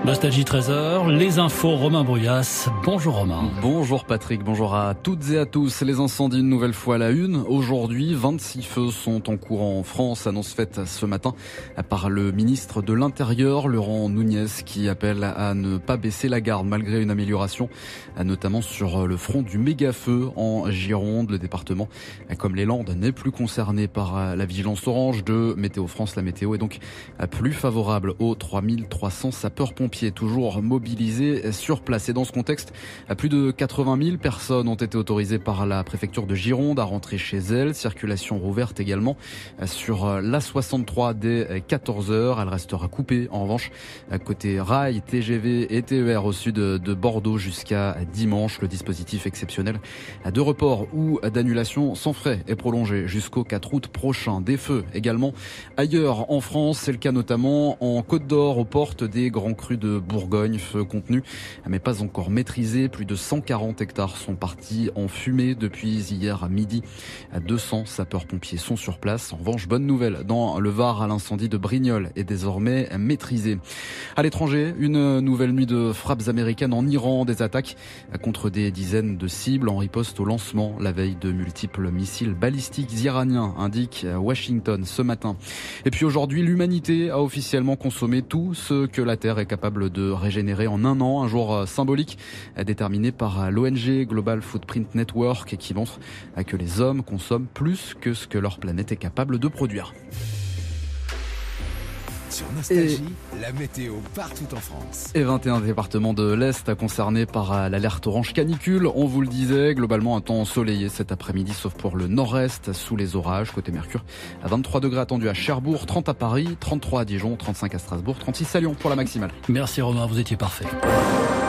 Nostalgie 13h, les infos, Romain Bruyas. Bonjour Romain. Bonjour Patrick, bonjour à toutes et à tous. Les incendies une nouvelle fois à la une. Aujourd'hui, 26 feux sont en cours en France, annonce faite ce matin par le ministre de l'Intérieur, Laurent Nunez, qui appelle à ne pas baisser la garde malgré une amélioration, notamment sur le front du méga-feu en Gironde. Le département, comme les Landes, n'est plus concerné par la vigilance orange de Météo France. La météo est donc plus favorable aux 3300 sapeurs-pompiers toujours mobilisés sur place. Et dans ce contexte, plus de 80 000 personnes ont été autorisées par la préfecture de Gironde à rentrer chez elles. Circulation rouverte également sur l'A63 dès 14h. Elle restera coupée en revanche côté rail, TGV et TER au sud de Bordeaux jusqu'à dimanche. Le dispositif exceptionnel de report ou d'annulation sans frais est prolongé jusqu'au 4 août prochain. Des feux également ailleurs en France. C'est le cas notamment en Côte d'Or, aux portes des grands crus de Bourgogne. Feu contenu mais pas encore maîtrisé. Plus de 140 hectares sont partis en fumée depuis hier à midi. 200 sapeurs-pompiers sont sur place. En revanche, bonne nouvelle, dans le Var, l'incendie de Brignoles est désormais maîtrisé. À l'étranger, une nouvelle nuit de frappes américaines en Iran, des attaques contre des dizaines de cibles en riposte au lancement la veille de multiples missiles balistiques iraniens, indique Washington ce matin. Et puis aujourd'hui, l'humanité a officiellement consommé tout ce que la Terre est capable de régénérer en un an. Un jour symbolique déterminé par l'ONG Global Footprint Network qui montre que les hommes consomment plus que ce que leur planète est capable de produire. Sur Nostalgie, la météo partout en France. Et 21 départements de l'Est concernés par l'alerte orange canicule. On vous le disait, globalement un temps ensoleillé cet après-midi, sauf pour le nord-est, sous les orages. Côté Mercure, à 23 degrés attendus à Cherbourg, 30 à Paris, 33 à Dijon, 35 à Strasbourg, 36 à Lyon pour la maximale. Merci Romain, vous étiez parfait.